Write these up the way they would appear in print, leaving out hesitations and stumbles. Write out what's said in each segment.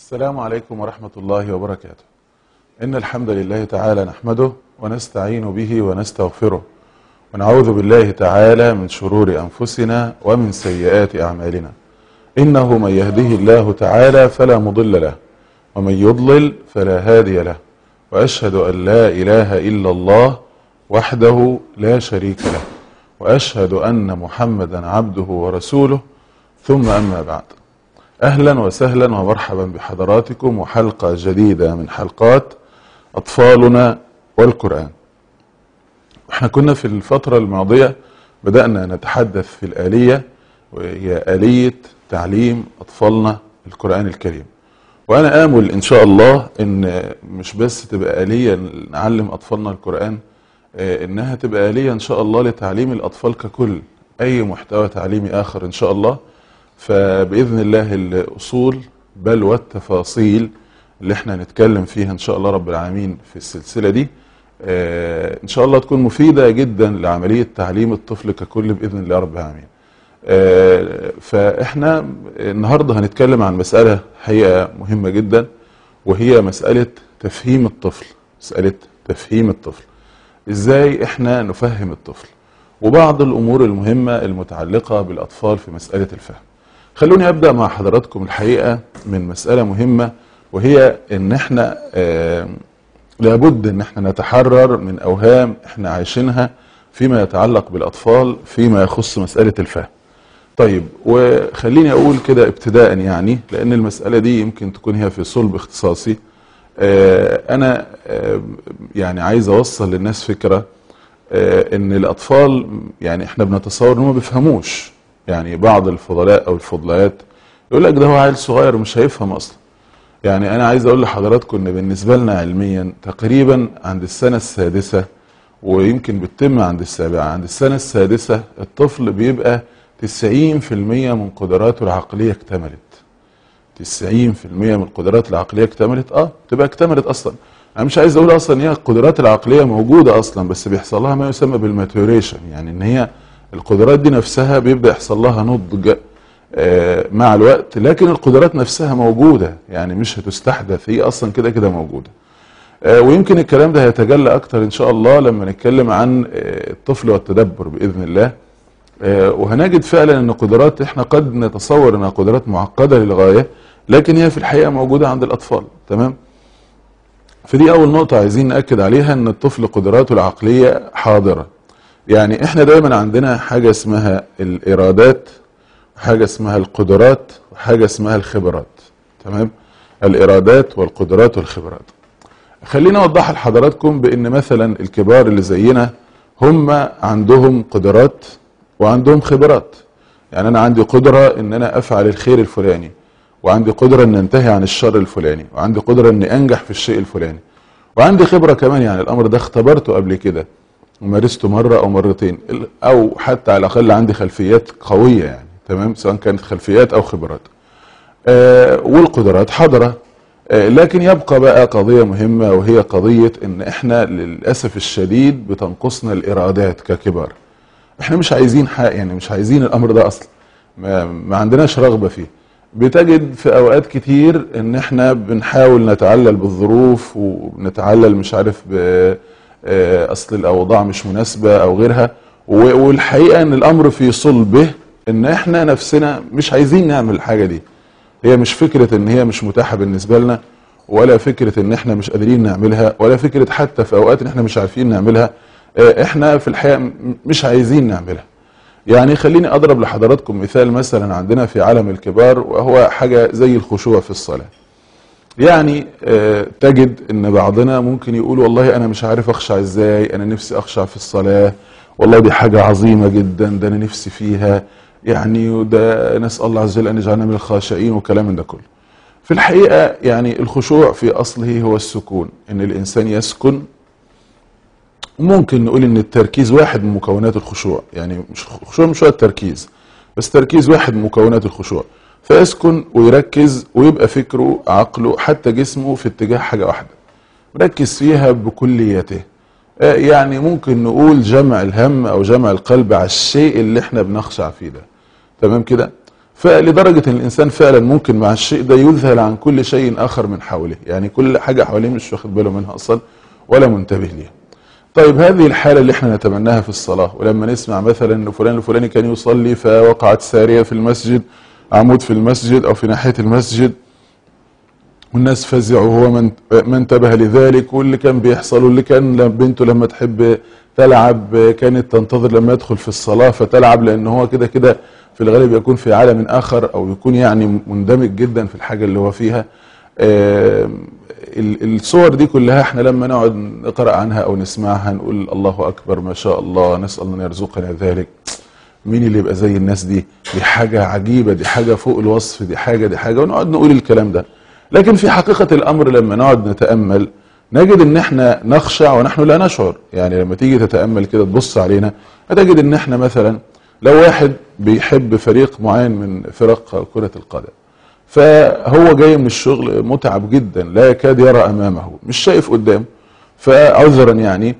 السلام عليكم ورحمة الله وبركاته. إن الحمد لله تعالى نحمده ونستعين به ونستغفره ونعوذ بالله تعالى من شرور أنفسنا ومن سيئات أعمالنا. إنه من يهده الله تعالى فلا مضل له ومن يضلل فلا هادي له، وأشهد أن لا إله إلا الله وحده لا شريك له، وأشهد أن محمدا عبده ورسوله، ثم أما بعد. أهلا وسهلا ومرحبا بحضراتكم وحلقة جديدة من حلقات أطفالنا والقرآن. احنا كنا في الفترة الماضية بدأنا نتحدث في الآلية، وهي آلية تعليم أطفالنا القرآن الكريم. وأنا آمل إن شاء الله إن مش بس تبقى آلية نعلم أطفالنا القرآن، إنها تبقى آلية إن شاء الله لتعليم الأطفال ككل، أي محتوى تعليمي آخر إن شاء الله. فبإذن الله الأصول بل والتفاصيل اللي احنا نتكلم فيها إن شاء الله رب العالمين في السلسلة دي إن شاء الله تكون مفيدة جدا لعملية تعليم الطفل ككل بإذن الله رب العالمين. فاحنا النهاردة هنتكلم عن مسألة حقيقة مهمة جدا، وهي مسألة تفهيم الطفل. مسألة تفهيم الطفل، ازاي احنا نفهم الطفل، وبعض الأمور المهمة المتعلقة بالأطفال في مسألة الفهم. خلوني أبدأ مع حضراتكم الحقيقة من مسألة مهمة، وهي إن احنا لابد إن احنا نتحرر من أوهام احنا عايشينها فيما يتعلق بالأطفال فيما يخص مسألة الفهم. طيب، وخليني أقول كده ابتداء، يعني لأن المسألة دي يمكن تكون هي في صلب اختصاصي. أنا يعني عايز أوصل للناس فكرة إن الأطفال يعني احنا بنتصور إنهم ما بيفهموش. يعني بعض الفضلاء او الفضليات يقول لك ده هو عيل صغير مش هيفهم اصلا. يعني انا عايز اقول لحضراتكم ان بالنسبه لنا علميا تقريبا عند السنه السادسه، ويمكن بتتم عند السابعه، عند السنه السادسه الطفل بيبقى 90% من قدراته العقليه اكتملت. 90% من القدرات العقليه اكتملت، تبقى اكتملت اصلا. انا مش عايز اقول اصلا ان هي القدرات العقليه موجوده اصلا، بس بيحصل لها ما يسمى بالماتوريشن، يعني ان هي القدرات دي نفسها بيبدأ يحصل لها نضج مع الوقت، لكن القدرات نفسها موجودة، يعني مش هتستحدث، هي أصلا كده كده موجودة. ويمكن الكلام ده هيتجلى أكتر إن شاء الله لما نتكلم عن الطفل والتدبر بإذن الله. وهنجد فعلا أن قدرات إحنا قد نتصور أنها قدرات معقدة للغاية، لكن هي في الحقيقة موجودة عند الأطفال. تمام؟ فدي أول نقطة عايزين نأكد عليها، أن الطفل قدراته العقلية حاضرة. يعني احنا دايما عندنا حاجة اسمها الإرادات، وحاجة اسمها القدرات، وحاجة اسمها الخبرات. تمام؟ الإرادات والقدرات والخبرات. خلينا أوضح لحضراتكم بأن مثلا الكبار اللي زينا هم عندهم قدرات وعندهم خبرات. يعني أنا عندي قدرة أن أنا أفعل الخير الفلاني، وعندي قدرة أن أنتهي عن الشر الفلاني، وعندي قدرة أن أنجح في الشيء الفلاني، وعندي خبرة كمان. يعني الأمر ده اختبرته قبل كده، ومارسته مرة أو مرتين، أو حتى على الأقل عندي خلفيات قوية، يعني تمام، سواء كانت خلفيات أو خبرات. والقدرات حاضرة. لكن يبقى بقى قضية مهمة، وهي قضية إن إحنا للأسف الشديد بتنقصنا الإرادات ككبار. إحنا مش عايزين يعني مش عايزين الأمر ده أصلا، ما عندناش رغبة فيه. بتجد في أوقات كتير إن إحنا بنحاول نتعلل بالظروف، ونتعلل مش عارف اصل الاوضاع مش مناسبة او غيرها، والحقيقة ان الامر في صلبه ان احنا نفسنا مش عايزين نعمل الحاجة دي. هي مش فكرة ان هي مش متاحة بالنسبة لنا، ولا فكرة ان احنا مش قادرين نعملها، ولا فكرة حتى في اوقات ان احنا مش عارفين نعملها. احنا في الحقيقة مش عايزين نعملها. يعني خليني اضرب لحضراتكم مثال مثلا عندنا في عالم الكبار، وهو حاجة زي الخشوع في الصلاة. يعني تجد ان بعضنا ممكن يقول والله انا مش عارف اخشع ازاي، انا نفسي اخشع في الصلاة، والله دي حاجة عظيمة جدا، ده انا نفسي فيها، يعني وده نسأل الله عز وجل ان يجعلنا من الخاشعين وكلام من ده كله. في الحقيقة يعني الخشوع في اصله هو السكون، ان الانسان يسكن. ممكن نقول ان التركيز واحد من مكونات الخشوع، يعني مش الخشوع مش هو التركيز بس، تركيز واحد من مكونات الخشوع. فيسكن ويركز، ويبقى فكره عقله حتى جسمه في اتجاه حاجة واحدة، مركز فيها بكليته. يعني ممكن نقول جمع الهم او جمع القلب على الشيء اللي احنا بنخشع فيه ده. تمام كده؟ فلدرجة ان الانسان فعلا ممكن مع الشيء ده يذهل عن كل شيء اخر من حوله، يعني كل حاجة حواليه مش واخد باله منها اصلا ولا منتبه ليها. طيب هذه الحالة اللي احنا نتمناها في الصلاة، ولما نسمع مثلا ان فلان الفلاني كان يصلي فوقعت سارية في المسجد، عمود في المسجد او في ناحية المسجد، والناس فزعوا وهو ما انتبه لذلك، واللي كان بيحصل واللي كان بنته لما تحب تلعب كانت تنتظر لما يدخل في الصلاة فتلعب، لان هو كده كده في الغالب يكون في عالم اخر او يكون يعني مندمج جدا في الحاجة اللي هو فيها. الصور دي كلها احنا لما نقعد نقرأ عنها او نسمعها نقول الله اكبر ما شاء الله، نسأل الله ان يرزقنا ذلك. مين اللي يبقى زي الناس دي؟ دي حاجة عجيبة، دي حاجة فوق الوصف، دي حاجة، ونقعد نقول الكلام ده. لكن في حقيقة الامر لما نقعد نتأمل نجد ان احنا نخشع ونحن لا نشعر. يعني لما تيجي تتأمل كده تبص علينا هتجد ان احنا مثلا لو واحد بيحب فريق معين من فرق كرة القدم، فهو جاي من الشغل متعب جدا لا يكاد يرى امامه، مش شايف قدام، فعذرا يعني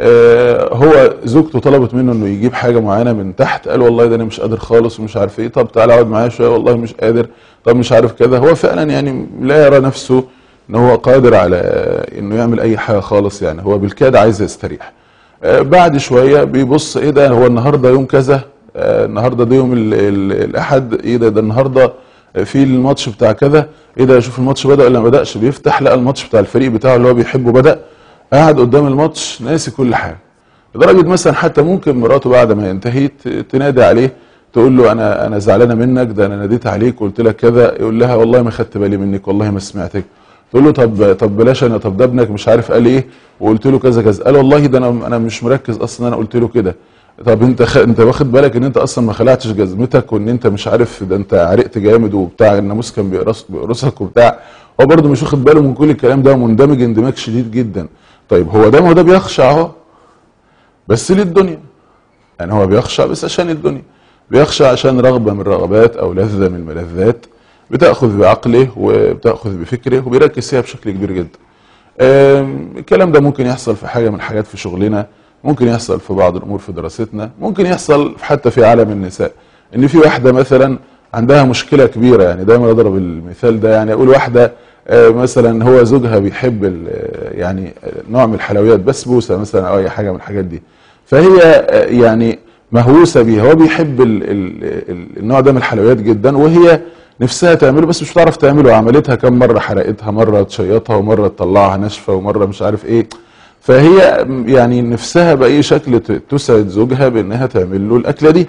هو زوجته طلبت منه انه يجيب حاجه معينه من تحت، قال والله ده انا مش قادر خالص ومش عارف ايه، طب تعالى اقعد معايا شويه، والله مش قادر، طب مش عارف كذا. هو فعلا يعني لا يرى نفسه ان هو قادر على انه يعمل اي حاجه خالص، يعني هو بالكاد عايز يستريح. بعد شويه بيبص ايه ده، هو النهارده يوم كذا، النهارده ده يوم الاحد، ايه ده النهارده في الماتش بتاع كذا، ايه ده شوف الماتش بدأ ولا ما بدأش، بيفتح لقى الماتش بتاع الفريق بتاعه اللي هو بيحبه بدأ، قاعد قدام الماتش ناسي كل حاجه. لدرجه مثلا حتى ممكن مراته بعد ما ينتهي تنادي عليه تقول له انا زعلانه منك، ده انا ناديت عليك وقلت لك كذا، يقول لها والله ما خدت بالي منك، والله ما سمعتك. تقول له طب بلاش انا، طب ده ابنك مش عارف قال ايه وقلت له كذا كذا، قال والله ده انا مش مركز اصلا، انا قلت له كده. طب انت واخد بالك ان انت اصلا ما خلعتش جزمتك، وان انت مش عارف ده انت عرقت جامد وبتاع، الناموس كان بيقرصك وبتاع. هو برضه مش واخد باله من كل الكلام ده ومندمج اندماج شديد جدا. طيب هو ده، ما هو ده بيخشع اهو بس للدنيا، يعني هو بيخشع بس عشان الدنيا، بيخشع عشان رغبه من الرغبات او لذه من الملذات بتاخذ بعقله وبتاخذ بفكره وبيركز فيها بشكل كبير جدا. الكلام ده ممكن يحصل في حاجه من الحاجات في شغلنا، ممكن يحصل في بعض الامور في دراستنا، ممكن يحصل حتى في عالم النساء. ان في واحده مثلا عندها مشكله كبيره، يعني دايما اضرب المثال ده، يعني اقول واحده مثلا هو زوجها بيحب يعني نوع من الحلويات، بسبوسه مثلا او اي حاجه من الحاجات دي، فهي يعني مهووسه بيها، هو بيحب النوع ده من الحلويات جدا، وهي نفسها تعمله بس مش بتعرف تعمله، عملتها كم مره، حرقتها مره، تشيطها ومره تطلعها ناشفه ومره مش عارف ايه. فهي يعني نفسها باي شكل تسعد زوجها بانها تعمل له الاكله دي،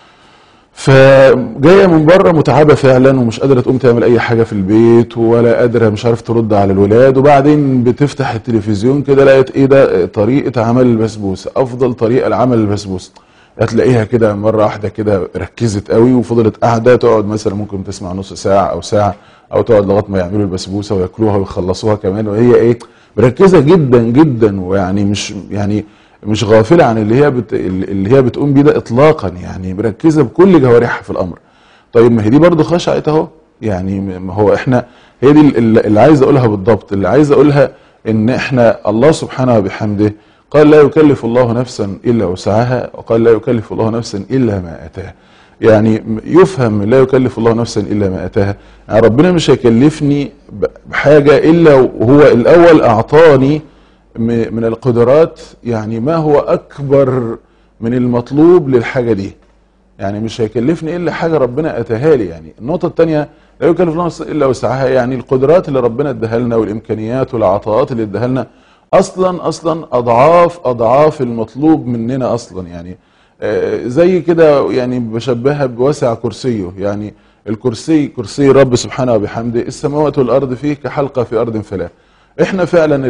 فجايه من بره متعبه فعلا ومش قادره تقوم تعمل اي حاجه في البيت ولا قادره مش عارف ترد على الولاد، وبعدين بتفتح التلفزيون كده لقيت ايه ده، طريقه عمل البسبوسه، افضل طريقه لعمل البسبوسه. هتلاقيها كده مره واحده كده ركزت قوي وفضلت قاعده، تقعد مثلا ممكن تسمع نص ساعه او ساعه، او تقعد لغايه ما يعملوا البسبوسه وياكلوها ويخلصوها كمان، وهي ايه مركزه جدا جدا، ويعني مش غافله عن اللي هي بتقوم بيه ده اطلاقا، يعني مركزه بكل جوارحها في الامر. طيب ما هي دي برضه خشعت اهو، يعني ما هو احنا هي دي اللي عايز اقولها بالضبط، اللي عايز اقولها ان احنا الله سبحانه وبحمده قال لا يكلف الله نفسا الا وسعها، وقال لا يكلف الله نفسا الا ما اتاها. يعني يفهم لا يكلف الله نفسا الا ما اتاها، يعني ربنا مش هيكلفني بحاجه الا وهو الاول اعطاني من القدرات يعني ما هو اكبر من المطلوب للحاجه دي، يعني مش هيكلفني الا حاجه ربنا اتاها لي. يعني النقطه الثانيه لا يكلف الله نفسا الا وسعها، يعني القدرات اللي ربنا اداها لنا والامكانيات والعطاءات اللي اداها لنا اصلا اضعاف المطلوب مننا اصلا. يعني زي كده يعني بشبهها بوسع كرسيه، يعني الكرسي كرسي رب سبحانه وبحمده، السماوات والارض فيه كحلقه في ارض فلاه. احنا فعلا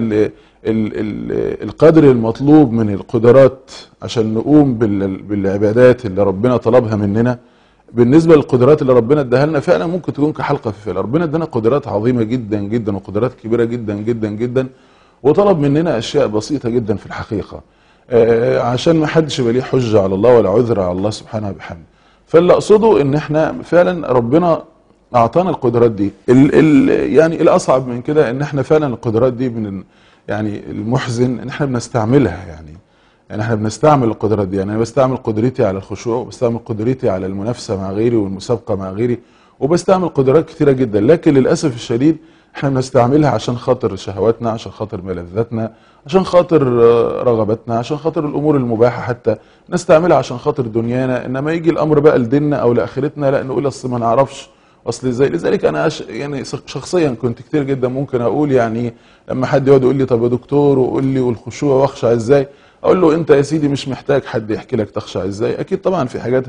القدر المطلوب من القدرات عشان نقوم بالعبادات اللي ربنا طلبها مننا بالنسبه للقدرات اللي ربنا اداها لنا فعلا ممكن تكون كحلقه في فلاه. ربنا ادانا قدرات عظيمه جدا جدا وقدرات كبيره جدا جدا جدا، وطلب مننا اشياء بسيطه جدا في الحقيقه عشان ما حدش يبقى ليه حجه على الله ولا عذر على الله سبحانه وبحمده. فاللي اقصده ان احنا فعلا ربنا اعطانا القدرات دي. يعني الاصعب من كده ان احنا فعلا القدرات دي من يعني المحزن ان احنا بنستعملها، يعني يعني احنا بنستعمل القدرات دي. يعني انا بستعمل قدرتي على الخشوع، وبستعمل قدرتي على المنافسه مع غيري والمسابقه مع غيري، وبستعمل قدرات كتيره جدا، لكن للاسف الشديد احنا بنستعملها عشان خاطر شهواتنا، عشان خاطر ملذاتنا، عشان خاطر رغباتنا، عشان خاطر الامور المباحه، حتى نستعملها عشان خاطر دنيانا. انما يجي الامر بقى لديننا او لاخرتنا، لا نقول اصل ما نعرفش، اصل ازاي. لذلك انا يعني شخصيا كنت كتير جدا ممكن اقول، يعني لما حد يقعد يقول لي طب يا دكتور وقول لي والخشوع واخشع ازاي، اقول له انت يا سيدي مش محتاج حد يحكي لك تخشع ازاي. اكيد طبعا في حاجات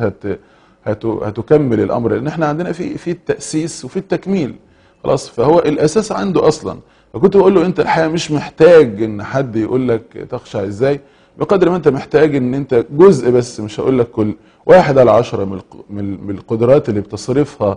هتكمل الامر، لان احنا عندنا في التاسيس وفي التكميل خلاص. فهو الاساس عنده اصلا. فكنت بقول له انت الحقيقه مش محتاج ان حد يقول لك تخشع ازاي، بقدر ما انت محتاج ان انت جزء بس، مش هقول لك كل، 1/10 من القدرات اللي بتصرفها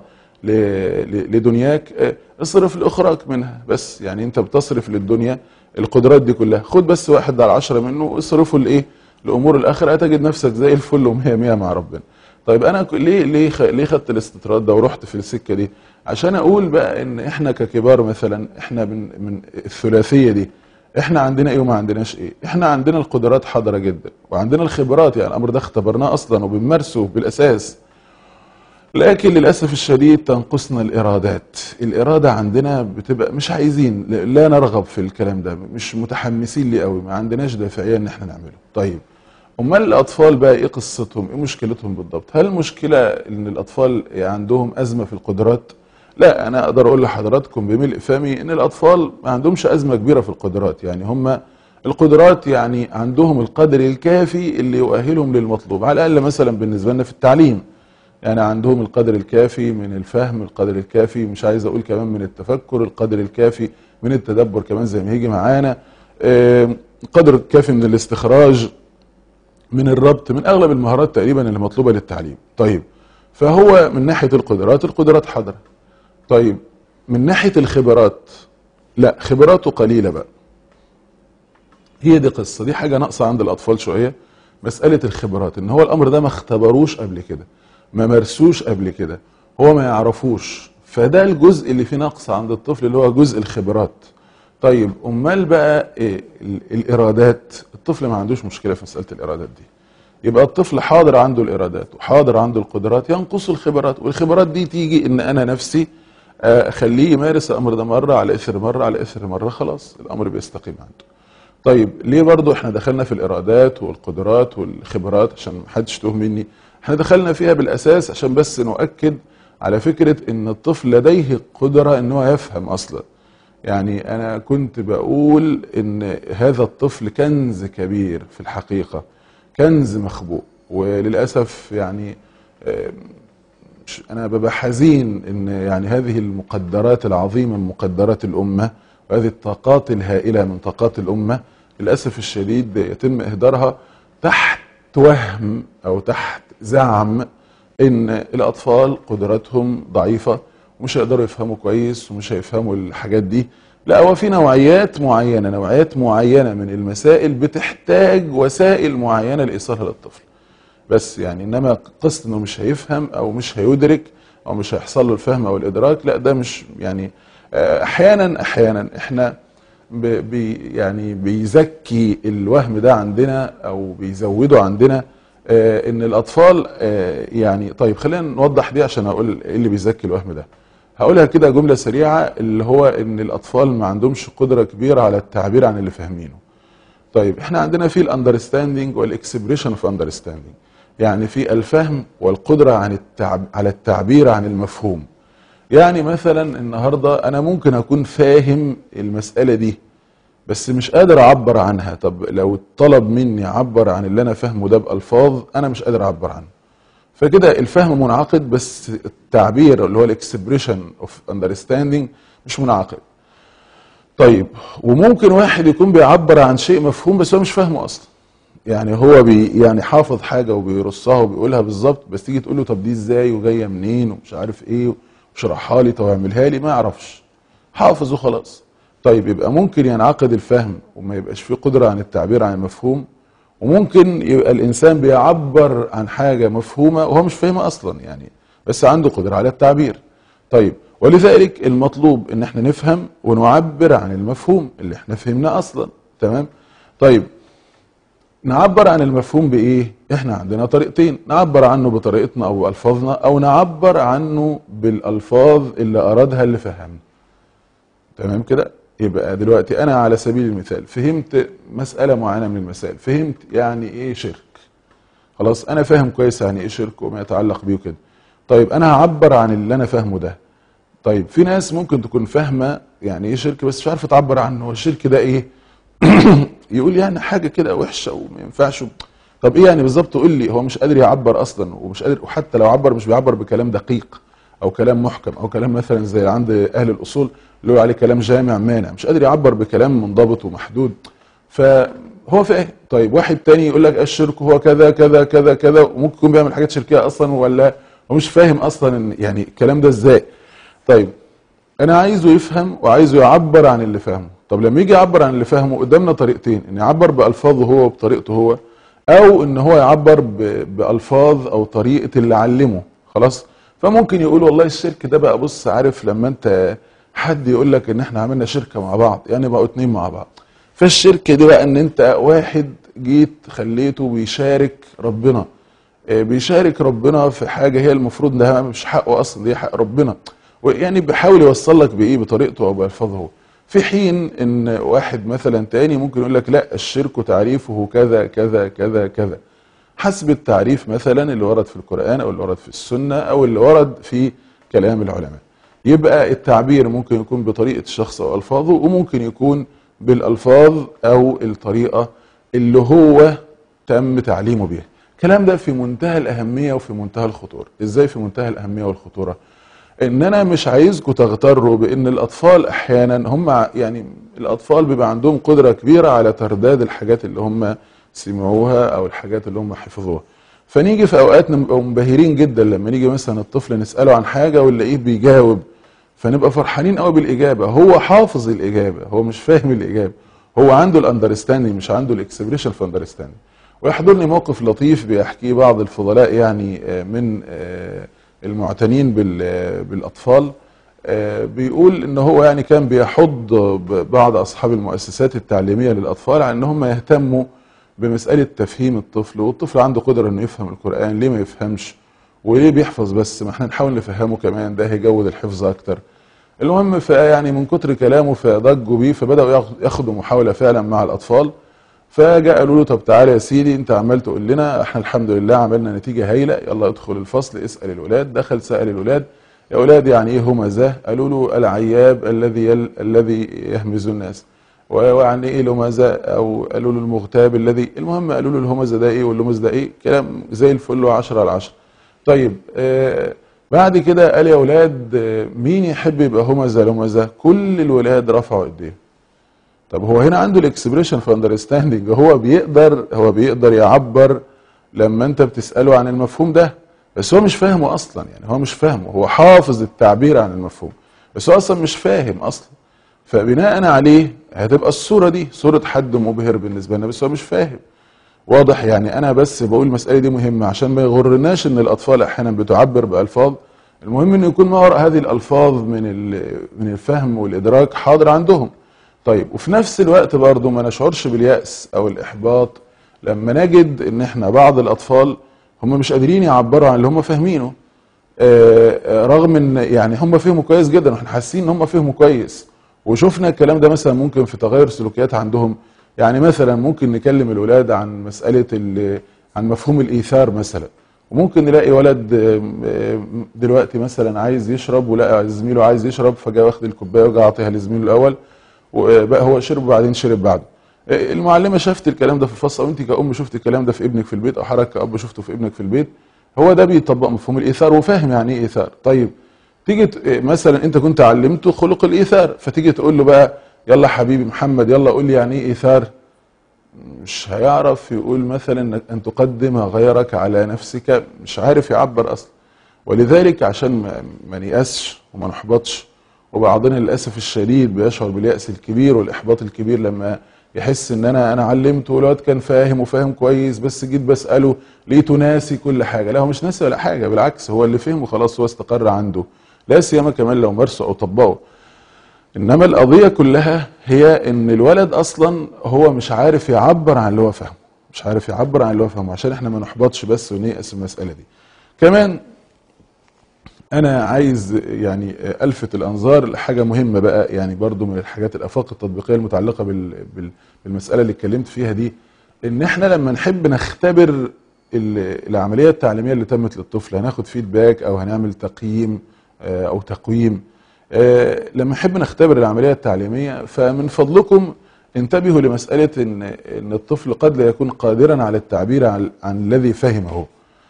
لدنياك، اصرف لاخراك منها بس. يعني انت بتصرف للدنيا القدرات دي كلها، خد بس 1/10 منه واصرفه لايه؟ لامور الاخره، هتجد نفسك زي الفل ومية مية مع ربنا. طيب انا ليه خدت الاستطراد ده ورحت في السكه دي؟ عشان اقول بقى ان احنا ككبار مثلا، احنا من الثلاثيه دي، احنا عندنا ايه وما عندناش ايه؟ احنا عندنا القدرات حاضره جدا، وعندنا الخبرات، يعني الامر ده اختبرناه اصلا وبنمارسه بالاساس. لكن للاسف الشديد تنقصنا الارادات. الاراده عندنا بتبقى مش عايزين، لا نرغب في الكلام ده، مش متحمسين ليه قوي، ما عندناش دافعيه ان احنا نعمله. طيب امال الاطفال بقى ايه قصتهم؟ ايه مشكلتهم بالضبط؟ هل المشكله ان الاطفال عندهم ازمه في القدرات؟ لا، انا اقدر اقول لحضراتكم بملء فمي ان الاطفال ما عندهمش ازمه كبيره في القدرات. يعني هم القدرات يعني عندهم القدر الكافي اللي يؤهلهم للمطلوب، على الاقل مثلا بالنسبه لنا في التعليم. يعني عندهم القدر الكافي من الفهم، القدر الكافي مش عايز اقول كمان من التفكر، القدر الكافي من التدبر كمان زي ما هيجي معانا، القدر الكافي من الاستخراج، من الربط، من اغلب المهارات تقريبا اللي مطلوبه للتعليم. طيب فهو من ناحيه القدرات حاضره. طيب من ناحيه الخبرات، لا خبراته قليله بقى. هي دي قصه، دي حاجه ناقصه عند الاطفال شويه، مساله الخبرات، ان هو الامر ده ما اختبروش قبل كده، ما مارسوش قبل كده، هو ما يعرفوش. فده الجزء اللي فيه نقص عند الطفل، اللي هو جزء الخبرات. طيب امال بقى إيه الارادات؟ الطفل ما عندوش مشكله في مساله الارادات دي. يبقى الطفل حاضر عنده الارادات وحاضر عنده القدرات، ينقص الخبرات، والخبرات دي تيجي ان انا نفسي اخليه يمارس الامر ده مره على اثر مره على اثر مره، خلاص الامر بيستقيم عنده. طيب ليه برضو احنا دخلنا في الارادات والقدرات والخبرات؟ عشان محدش يتوه مني، احنا دخلنا فيها بالاساس عشان بس نؤكد على فكرة ان الطفل لديه قدرة ان هو يفهم اصلا. يعني انا كنت بقول ان هذا الطفل كنز كبير في الحقيقة، كنز مخبوء. وللأسف يعني انا ببقى حزين ان يعني هذه المقدرات العظيمة من مقدرات الامة، وهذه الطاقات الهائلة من طاقات الامة، للأسف الشديد يتم اهدارها تحت وهم او تحت زعم ان الاطفال قدراتهم ضعيفة ومش هيقدروا يفهموا كويس ومش هيفهموا الحاجات دي. لا، هو في نوعيات معينة من المسائل بتحتاج وسائل معينة لإيصالها للطفل بس. يعني انما قصة انه مش هيفهم او مش هيدرك او مش هيحصل له الفهم او الادراك، لا ده مش يعني. احيانا احنا يعني بيزكي الوهم ده عندنا او بيزوده عندنا، ان الاطفال يعني. طيب خلينا نوضح دي عشان اقول ايه اللي بيزكي الوهم ده. هقولها كده جملة سريعة، اللي هو ان الاطفال ما عندهمش قدرة كبيرة على التعبير عن اللي فاهمينه. طيب احنا عندنا في الاندرستاندينج والاكسبريشن اوف اندرستاندينج، يعني في الفهم والقدرة على التعبير عن المفهوم. يعني مثلا النهاردة انا ممكن اكون فاهم المسألة دي بس مش قادر اعبر عنها. طب لو طلب مني اعبر عن اللي انا فاهمه ده بألفاظ، انا مش قادر اعبر عنه. فكده الفهم منعقد بس التعبير اللي هو الاكسبريشن اوف اندرستاندينج مش منعقد. طيب وممكن واحد يكون بيعبر عن شيء مفهوم بس هو مش فاهمه اصلا. يعني هو يعني حافظ حاجه وبيرصها وبيقولها بالظبط، بس تيجي تقول له طب دي ازاي وجايه منين ومش عارف ايه واشرحها لي، طب اعملها لي، ما يعرفش، حافظ وخلاص. طيب يبقى ممكن ينعقد الفهم وما يبقاش فيه قدره عن التعبير عن المفهوم، وممكن يبقى الانسان بيعبر عن حاجه مفهومه وهو مش فاهمها اصلا، يعني بس عنده قدره على التعبير. طيب ولذلك المطلوب ان احنا نفهم ونعبر عن المفهوم اللي احنا فهمناه اصلا. تمام. طيب نعبر عن المفهوم بايه؟ احنا عندنا طريقتين، نعبر عنه بطريقتنا او بالفاظنا، او نعبر عنه بالالفاظ اللي ارادها اللي فهمنا. تمام كده؟ يبقى دلوقتي انا على سبيل المثال فهمت مسألة معينة من المسائل، فهمت يعني ايه شرك، خلاص انا فاهم كويس يعني ايه شرك وما يتعلق بيه وكده. طيب انا هعبر عن اللي انا فاهمه ده. طيب في ناس ممكن تكون فاهمة يعني ايه شرك بس مش عارفة تعبر عنه، هو الشرك ده ايه؟ يقول يعني حاجة كده وحشة وما ينفعش. طب ايه يعني بالظبط؟ قول لي. هو مش قادر يعبر اصلا، ومش قادر، وحتى لو عبر مش بيعبر بكلام دقيق او كلام محكم او كلام مثلا زي عند اهل الاصول اللي هو عليه كلام جامع مانع، مش قادر يعبر بكلام منضبط ومحدود. فهو فاهم. طيب واحد تاني يقول لك الشرك هو كذا كذا كذا كذا، وممكن يكون بيعمل حاجات شركية اصلا ولا هو مش فاهم اصلا ان يعني الكلام ده ازاي. طيب انا عايزه يفهم وعايزه يعبر عن اللي فاهمه. طب لما يجي يعبر عن اللي فاهمه قدامنا طريقتين، ان يعبر بالفاظه هو وبطريقته هو، او ان هو يعبر بالفاظ او طريقه اللي علمه. خلاص. فممكن يقول والله الشرك ده بقى، بص عارف لما انت حد يقول لك ان احنا عملنا شركه مع بعض، يعني بقوا اتنين مع بعض، فالشركه دي بقى ان انت واحد جيت خليته بيشارك ربنا، بيشارك ربنا في حاجه هي المفروض ده مش حقه اصلا، دي حق ربنا. يعني بيحاول يوصل لك بايه؟ بطريقته او بالفاظه هو. في حين ان واحد مثلا تاني ممكن يقول لك لا، الشرك تعريفه كذا كذا كذا كذا، حسب التعريف مثلا اللي ورد في القرآن او اللي ورد في السنة او اللي ورد في كلام العلماء. يبقى التعبير ممكن يكون بطريقة الشخص او الفاظه، وممكن يكون بالالفاظ او الطريقة اللي هو تم تعليمه بيها. الكلام ده في منتهى الاهمية وفي منتهى الخطورة. ازاي في منتهى الاهمية والخطورة؟ ان انا مش عايزكم تغتروا بان الاطفال احيانا هم يعني الاطفال بيبقى عندهم قدرة كبيرة على ترداد الحاجات اللي هم سمعوها او الحاجات اللي هم حفظوها. فنيجي في اوقات نبقى منبهرين جدا لما نيجي مثلا الطفل نسأله عن حاجة ونلاقيه بيجاوب، فنبقى فرحانين قوي بالاجابة. هو حافظ الاجابة، هو مش فاهم الاجابة، هو عنده الاندرستاندينج مش عنده الاكسبريشن في اندرستاندينج. ويحضرني موقف لطيف بيحكيه بعض الفضلاء يعني من المعتنين بالاطفال. بيقول ان هو يعني كان بيحض بعض اصحاب المؤسسات التعليميه للاطفال على ان هم يهتموا بمساله تفهيم الطفل، والطفل عنده قدره انه يفهم القران، ليه ما يفهمش؟ وليه بيحفظ بس؟ ما احنا نحاول نفهمه كمان، ده هيجود الحفظ اكتر. المهم فيعني من كتر كلامه فضجوا بيه، فبداوا ياخدوا محاوله فعلا مع الاطفال. فجاء قالوا له طب تعالى يا سيدي، انت عمال تقول لنا احنا الحمد لله عملنا نتيجه هايله، يلا ادخل الفصل اسال الولاد. دخل سال الولاد يا اولاد يعني ايه همزه؟ قالوا له العياب الذي يهمز الناس. ويعني ايه الهمزه؟ او قالوا له المغتاب الذي، المهم قالوا له الهمزه ده ايه واللمز ده ايه، كلام زي الفل وعشرة على عشرة. طيب بعد كده قال يا اولاد مين يحب يبقى همزه لمزه؟ كل الولاد رفعوا ايديهم. طب هو هنا عنده الاكسبريشن في اندرستاندينج، هو بيقدر يعبر لما انت بتساله عن المفهوم ده، بس هو مش فاهمه اصلا. يعني هو مش فاهمه، هو حافظ التعبير عن المفهوم بس هو اصلا مش فاهم اصلا. فبناء عليه هتبقى الصوره دي صوره حد مبهر بالنسبه لنا بس هو مش فاهم. واضح؟ يعني انا بس بقول المساله دي مهمه عشان ما يغرناش ان الاطفال احيانا بتعبر بالفاظ. المهم انه يكون ما وراء هذه الالفاظ من الفهم والادراك حاضر عندهم. طيب وفي نفس الوقت برضه ما نشعرش باليأس او الاحباط لما نجد ان احنا بعض الاطفال هم مش قادرين يعبروا عن اللي هم فاهمينه، رغم ان يعني هم فهموا كويس جدا واحنا حاسين ان هم فهموا كويس. وشفنا الكلام ده مثلا ممكن في تغير سلوكيات عندهم. يعني مثلا ممكن نكلم الولاد عن مسألة عن مفهوم الإيثار مثلا، وممكن نلاقي ولد دلوقتي مثلا عايز يشرب ولقى زميله عايز يشرب، فجاء واخد الكوبايه وجا عاطيها لزميله الاول، وبقى هو شرب وبعدين شرب بعده. المعلمه شافت الكلام ده في الفصل، او انت كأم شفت الكلام ده في ابنك في البيت، او حضرتك كأب شفته في ابنك في البيت. هو ده بيطبق مفهوم الإيثار وفاهم يعني ايه إيثار. طيب تيجي مثلا انت كنت علمته خلق الإيثار، فتيجي تقول له بقى يلا حبيبي محمد يلا قول لي يعني ايه إيثار، مش هيعرف يقول مثلا ان تقدم غيرك على نفسك، مش عارف يعبر اصلا. ولذلك عشان ما نيأسش وما نحبطش، وبعضنا للاسف الشديد بيشعر باليأس الكبير والاحباط الكبير لما يحس ان انا علمته والواد كان فاهم وفاهم كويس، بس جيت بسأله لقيته ناسي كل حاجه. لا هو مش ناسي ولا حاجه، بالعكس هو اللي فهمه خلاص هو استقر عنده، لا سيما كمان لو مارسه او طبقه. انما القضية كلها هي ان الولد اصلا هو مش عارف يعبر عن اللي هو فاهمه، مش عارف يعبر عن اللي هو فاهمه، عشان احنا ما نحبطش بس ونيأس المسألة دي. كمان انا عايز يعني الفت الانظار لحاجه مهمه بقى، يعني برضو من الحاجات الافاق التطبيقيه المتعلقه بالمساله اللي اتكلمت فيها دي، ان احنا لما نحب نختبر العمليه التعليميه اللي تمت للطفل، هناخد فيدباك او هنعمل تقييم او تقويم، لما نحب نختبر العمليه التعليميه، فمن فضلكم انتبهوا لمساله ان الطفل قد لا يكون قادرا على التعبير عن الذي فهمه.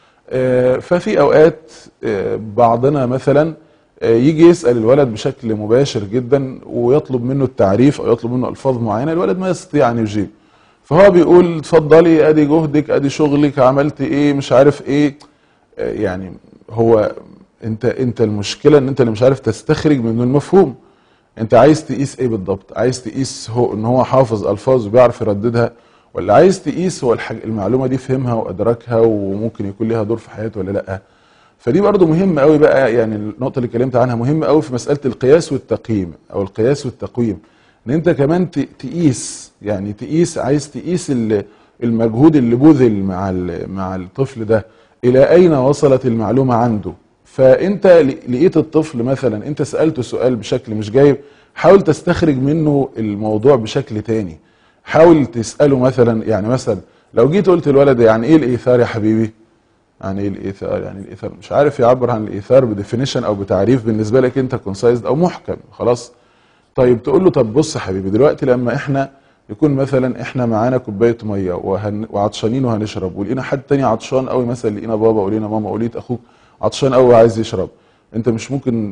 ففي اوقات بعضنا مثلا يجي يسأل الولد بشكل مباشر جدا ويطلب منه التعريف او يطلب منه الفاظ معينه، الولد ما يستطيع ان يجيب، فهو بيقول اتفضلي ادي جهدك ادي شغلك عملت ايه مش عارف ايه. يعني هو انت المشكله ان انت اللي مش عارف تستخرج منه المفهوم. انت عايز تقيس ايه بالضبط؟ عايز تقيس هو ان هو حافظ الفاظ وبيعرف يرددها، ولا عايز تقيس هو المعلومه دي فهمها وادركها وممكن يكون ليها دور في حياته ولا لا؟ فدي برضو مهمه قوي بقى، يعني النقطه اللي اتكلمت عنها مهمه قوي في مساله القياس والتقييم او القياس والتقويم، ان انت كمان تقيس، يعني عايز تقيس المجهود اللي بذل مع الطفل ده، الى اين وصلت المعلومه عنده. فانت لقيت الطفل مثلا انت سالته سؤال بشكل مش جايب، حاول تستخرج منه الموضوع بشكل تاني. حاول تساله مثلا، يعني مثلا لو جيت قلت الولد يعني ايه الايثار يا حبيبي؟ يعني ايه الايثار؟ يعني الايثار مش عارف يعبر عن الايثار بديفينيشن او بتعريف بالنسبه لك انت كونسايزد او محكم خلاص. طيب تقول له طب بص يا حبيبي، دلوقتي لما احنا يكون مثلا احنا معانا كوبايه ميه وعطشانين وهنشرب، ولقينا حد تاني عطشان قوي، مثلا لقينا بابا ولقينا ماما ولقيت اخوك عطشان قوي وعايز يشرب، انت مش ممكن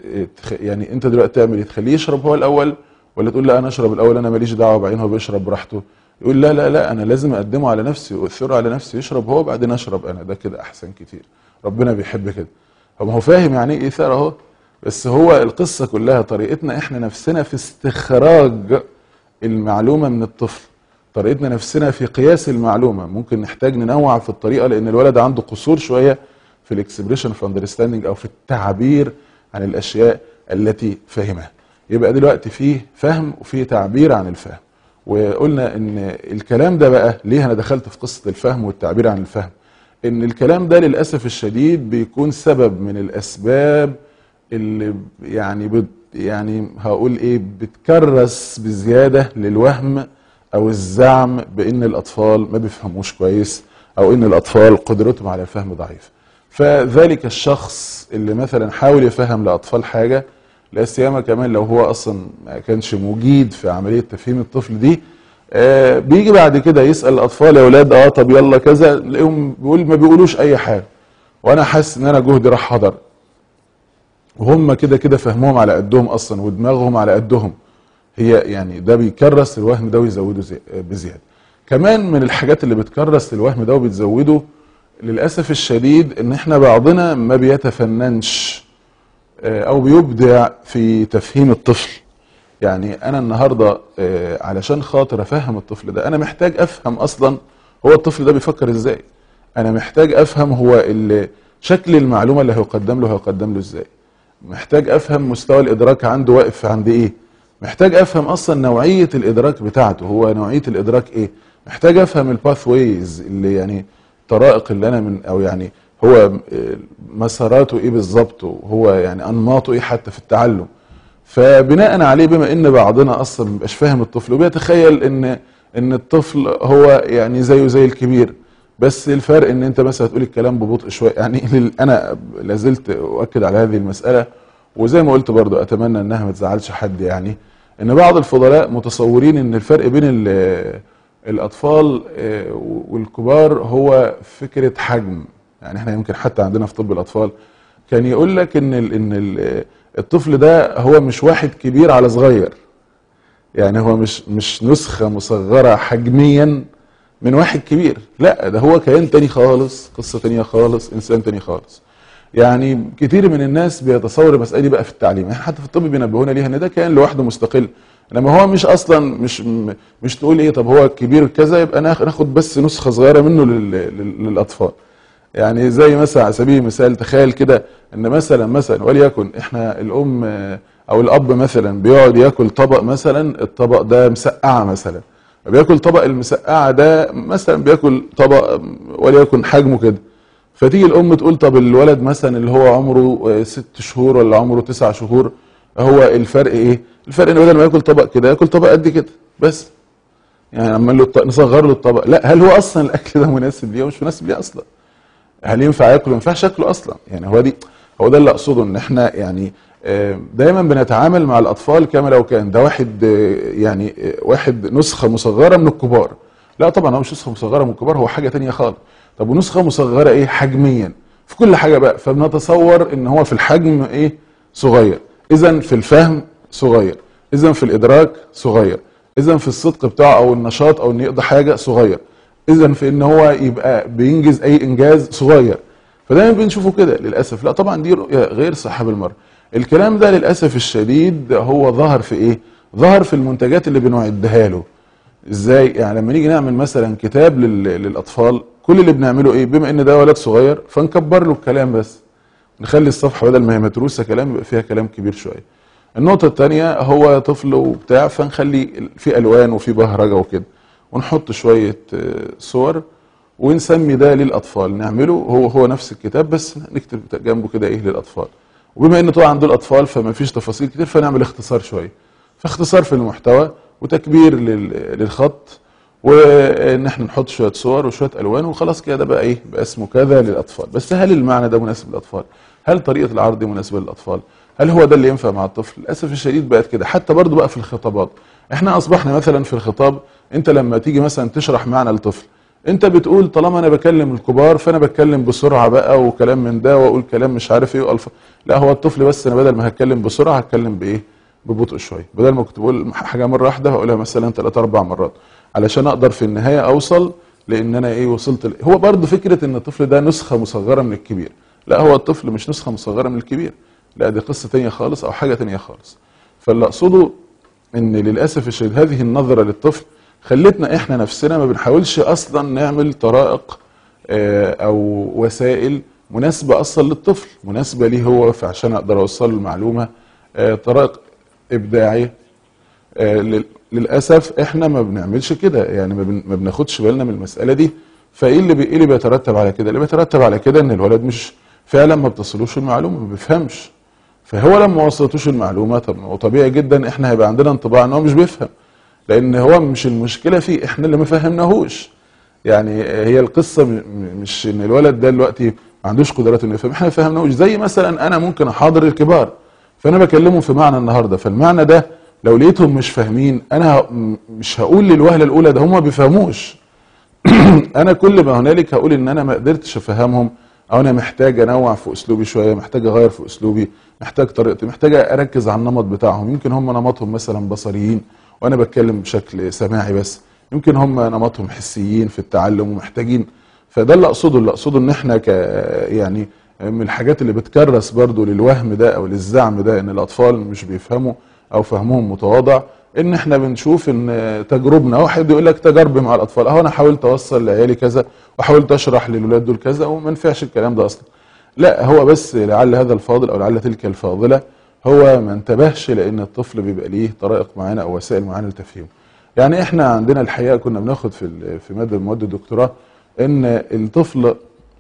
يعني انت دلوقتي تعمل ايه؟ تخليه يشرب هو الاول، ولا تقول لا انا اشرب الاول انا ماليش دعوه وبعدين هو بيشرب براحته؟ يقول لا لا لا، انا لازم اقدمه على نفسي واثره على نفسي، يشرب هو بعدين اشرب انا، ده كده احسن كتير، ربنا بيحب كده. هو فاهم يعني ايه ايثار اهو، بس هو القصه كلها طريقتنا احنا نفسنا في استخراج المعلومه من الطفل، طريقتنا نفسنا في قياس المعلومه، ممكن نحتاج ننوع في الطريقه، لان الولد عنده قصور شويه في الاكسبريشن في اندرستاندينج او في التعبير عن الاشياء التي فهمها. يبقى دلوقتي فيه فهم وفيه تعبير عن الفهم، وقلنا ان الكلام ده بقى ليه انا دخلت في قصه الفهم والتعبير عن الفهم، ان الكلام ده للاسف الشديد بيكون سبب من الاسباب اللي يعني هقول ايه، بتكرس بزياده للوهم او الزعم بان الاطفال ما بيفهموش كويس، او ان الاطفال قدرتهم على الفهم ضعيف. فذلك الشخص اللي مثلا حاول يفهم لاطفال حاجه، لا سيما كمان لو هو اصلا ما كانش مجيد في عمليه تفهيم الطفل دي، بيجي بعد كده يسال الاطفال يا اولاد طب يلا كذا، تلاقيهم ما بيقولوش اي حاجه، وانا حاسس ان انا جهدي راح هدر، وهم كده كده فهمهم على قدهم اصلا ودماغهم على قدهم. هي يعني ده بيكرس الوهم ده ويزوده بزياده. كمان من الحاجات اللي بتكرس الوهم ده وبتزوده للاسف الشديد، ان احنا بعضنا ما بيتفننش او بيبدع في تفهيم الطفل. يعني انا النهارده علشان خاطر افهم الطفل ده، انا محتاج افهم اصلا هو الطفل ده بيفكر ازاي، انا محتاج افهم هو شكل المعلومه اللي هيقدم له ازاي، محتاج افهم مستوى الادراك عنده واقف عند ايه، محتاج افهم اصلا نوعيه الادراك بتاعته، هو نوعيه الادراك ايه، محتاج افهم الباث ويز اللي يعني الطرائق اللي انا من، او يعني هو مساراته ايه بالظبط، وهو يعني انماطه ايه حتى في التعلم. فبناء عليه، بما ان بعضنا اصلا ما بيبقاش فاهم الطفل وبيتخيل ان الطفل هو يعني زيه زي الكبير، بس الفرق ان انت مثلا هتقول الكلام ببطء شويه. يعني انا لازلت اؤكد على هذه المساله، وزي ما قلت برضو اتمنى انها ما تزعلش حد، يعني ان بعض الفضلاء متصورين ان الفرق بين الاطفال والكبار هو فكره حجم. يعني احنا يمكن حتى عندنا في طب الاطفال كان يقول لك ان الطفل ده هو مش واحد كبير على صغير، يعني هو مش نسخه مصغره حجميا من واحد كبير، لا ده هو كيان تاني خالص، قصه تانيه خالص، انسان تاني خالص. يعني كتير من الناس بيتصور المساله دي بقى في التعليم، يعني حتى في الطب بينبهونا ليها ان ده كيان لوحده مستقل، انما هو مش اصلا مش تقول ايه طب هو كبير كذا يبقى ناخد بس نسخه صغيره منه للاطفال. يعني زي مثلا على سبيل المثال تخيل كده ان مثلا وليكن احنا الام او الاب مثلا بيقعد ياكل طبق، مثلا الطبق ده مسقعه مثلا، بياكل طبق المسقعه ده مثلا، بياكل طبق وليكن حجمه كده، فتيجي الام تقول طب الولد مثلا اللي هو عمره 6 شهور ولا عمره 9 شهور، هو الفرق ايه؟ الفرق ان بدل ما ياكل طبق كده ياكل طبق قد كده بس. يعني عمال له نصغر له الطبق، لا، هل هو اصلا الاكل ده مناسب ليه ومش مناسب ليه اصلا؟ هل ينفع ياكله؟ ما ينفعش ياكله اصلا. يعني هو ده اللي اقصده، ان احنا يعني دايما بنتعامل مع الاطفال كما لو كان ده واحد يعني واحد نسخه مصغره من الكبار. لا طبعا هو مش نسخه مصغره من الكبار، هو حاجه تانية خالص. طب ونسخه مصغره ايه؟ حجميا في كل حاجه بقى، فبنتصور ان هو في الحجم ايه؟ صغير، اذا في الفهم صغير، اذا في الادراك صغير، اذا في الصدق بتاعه او النشاط او انه يقضي حاجه صغير، اذا في ان هو يبقى بينجز اي انجاز صغير. فدايما بنشوفه كده للاسف. لا طبعا دي رؤيه غير صحيحه بالمره. الكلام ده للاسف الشديد هو ظهر في ايه؟ ظهر في المنتجات اللي بنعدها له. ازاي؟ يعني لما نيجي نعمل مثلا كتاب للاطفال، كل اللي بنعمله ايه؟ بما ان ده ولد صغير فنكبر له الكلام بس، نخلي الصفحه بدل ما هي متروسه كلام يبقى فيها كلام كبير شويه. النقطه الثانيه، هو طفل وبتاع، فنخلي في الوان وفي بهرجه وكده، ونحط شويه صور ونسمي ده للاطفال، نعمله هو نفس الكتاب بس نكتب جنبه كده ايه؟ للاطفال. وبما ان طبعا دول اطفال فما فيش تفاصيل كتير، فنعمل اختصار شويه، فاختصار في المحتوى وتكبير للخط، وان احنا نحط شويه صور وشويه الوان وخلاص كده، ده بقى ايه؟ بقى اسمه كذا للاطفال. بس هل المعنى ده مناسب للاطفال؟ هل طريقه العرض دي مناسبه للاطفال؟ هل هو ده اللي ينفع مع الطفل؟ للاسف الشديد بقت كده. حتى برضو بقى في الخطابات، احنا اصبحنا مثلا في الخطاب، انت لما تيجي مثلا تشرح معنى لطفل، انت بتقول طالما انا بكلم الكبار فانا بتكلم بسرعه بقى وكلام من ده، واقول كلام مش عارف ايه لا، هو الطفل بس انا بدل ما هتكلم بسرعه هتكلم بايه؟ ببطء شويه. بدل ما كنت بقول حاجه مره واحده هقولها مثلا 3 4 مرات، علشان اقدر في النهايه اوصل لان انا ايه؟ وصلت هو برضه فكره ان الطفل ده نسخه مصغره من الكبير. لا، هو الطفل مش نسخه مصغره من الكبير، لا دي قصه تانيه خالص او حاجه تانيه خالص. فاللي اقصده ان للاسف الشديد هذه النظره للطفل خلتنا احنا نفسنا ما بنحاولش اصلا نعمل طرائق او وسائل مناسبه اصلا للطفل، مناسبه ليه هو، فعشان اقدر اوصل له المعلومه طرائق ابداعيه. للاسف احنا ما بنعملش كده، يعني ما بناخدش بالنا من المساله دي. فايه اللي بيترتب على كده؟ اللي بيترتب على كده ان الولد مش فعلا ما بتصلوش المعلومه، ما بيفهمش. فهو لما ما وصلتوش المعلومه، طب وطبيعي جدا احنا هيبقى عندنا انطباع ان هو مش بيفهم، لان هو مش المشكله فيه، احنا اللي ما فهمناهوش. يعني هي القصه مش ان الولد ده دلوقتي ما عندوش قدرات انه يفهم، احنا ما فهمناهوش. زي مثلا انا ممكن احاضر الكبار، فانا بكلمهم في معنى النهارده، فالمعنى ده لو لقيتهم مش فاهمين، انا مش هقول للوهله الاولى ده هم ما بيفهموش. انا كل ما هنالك هقول ان انا ما قدرتش افهمهم، او انا محتاج انوع في اسلوبي شويه، محتاج اغير في اسلوبي، محتاج طريقتي، محتاج اركز على النمط بتاعهم. يمكن هم نمطهم مثلا بصريين وانا بتكلم بشكل سماعي بس، يمكن هم نمطهم حسيين في التعلم ومحتاجين. فده اللي اقصده ان احنا يعني من الحاجات اللي بتكرس برضو للوهم ده او للزعم ده ان الاطفال مش بيفهموا او فهمهم متواضع، ان احنا بنشوف ان تجربنا، واحد يقول لك تجاربي مع الاطفال، اهو انا حاولت اوصل لعيالي كذا وحاولت اشرح للولاد دول كذا وما نفعش الكلام ده اصلا. لا، هو بس لعل هذا الفاضل او لعل تلك الفاضله هو ما انتبهش لان الطفل بيبقى ليه طرائق معينه او وسائل معينه لتفهيمه. يعني احنا عندنا الحقيقه كنا بناخد في ماده من مواد الدكتوراه ان الطفل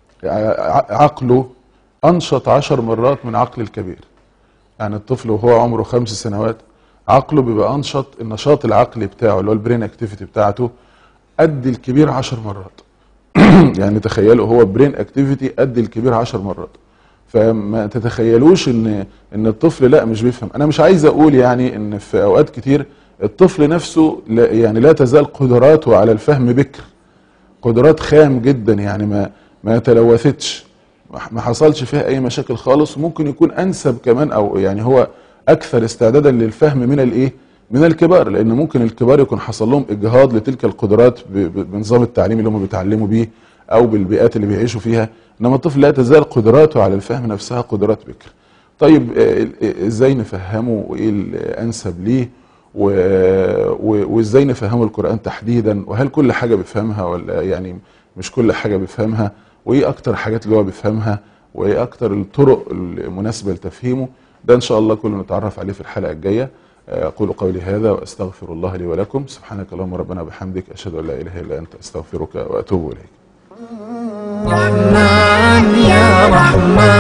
عقله انشط 10 مرات من عقل الكبير. يعني الطفل وهو عمره 5 سنوات عقله بيبقى انشط، النشاط العقلي بتاعه اللي هو البرين اكتيفيتي بتاعته قد الكبير 10 مرات. يعني تخيلوا هو برين اكتيفيتي قد الكبير 10 مرات. فما تتخيلوش ان الطفل لا مش بيفهم. انا مش عايز اقول يعني ان في اوقات كتير الطفل نفسه لا تزال قدراته على الفهم بكر، قدرات خام جدا، يعني ما تلوثتش، ما حصلش فيها اي مشاكل خالص، وممكن يكون انسب كمان او يعني هو اكثر استعدادا للفهم من الايه؟ من الكبار، لان ممكن الكبار يكون حصل لهم اجهاض لتلك القدرات بنظام التعليم اللي هم بيتعلموا بيه او بالبيئات اللي بيعيشوا فيها، انما الطفل لا تزال قدراته على الفهم نفسها قدرات بكر. طيب ازاي نفهمه وايه الانسب ليه وازاي نفهمه القرآن تحديدا، وهل كل حاجة بيفهمها ولا يعني مش كل حاجة بيفهمها، وايه اكتر حاجات اللي هو بيفهمها، وايه اكتر الطرق المناسبة لتفهيمه؟ ده ان شاء الله كله نتعرف عليه في الحلقة الجاية. أقول قولي هذا وأستغفر الله لي ولكم. سبحانك اللهم ربنا وبحمدك، أشهد أن لا إله إلا أنت، أستغفرك وأتوب إليك. رحمن يا رحمن